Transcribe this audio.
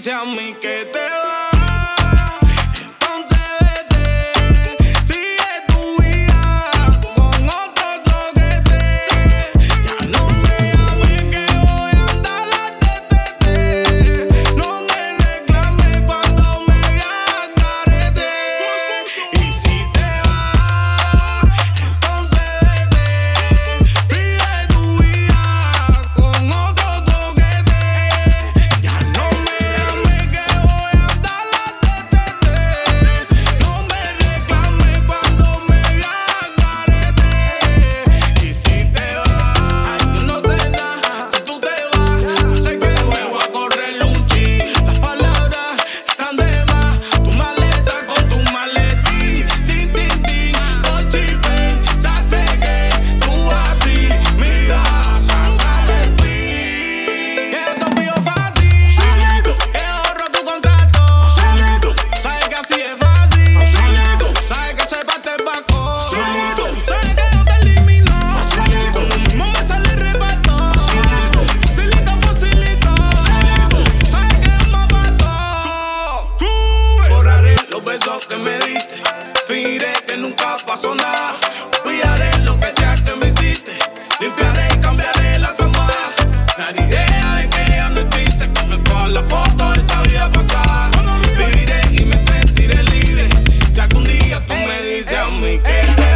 dices a mí que te vas, entonces vete. Sigue tu vida con otro soquete. Ya no me llames que voy a andar a tetete. No me reclames cuando me veas carete. Y si te vas, entonces vete. Vive tu vida con otro soquete. Ya no me llames que voy a andar a tetete. No me reclames cuando me veas carete. Y si te vas, ay, yo no te nada. Si tú te vas, yo sé que me voy a correr un chin. Las palabras están de más. Tu maleta con tu maletín. Tin, tin, tin. Dolce, pensaste que tú así me ibas a sacar el fin. Que esto es mío fácil. Que ahorro tu contrato. Sabes que así es fácil. Sabes que se parte el banco. Sabes que yo te elimino. Con lo mismo me sale el reparto. Facilito, facilito. Sabes que es más barato. Borraré los besos que me diste. Fingiré que nunca pasó nada. Olvidaré lo que sea que me hiciste. Limpiaré y cambiaré las almohadas. Me haré idea de que ya no existe. Con todas las fotos de esa vida pasada. Viviré y me sentiré libre. Si algún día tú me dices a mí que te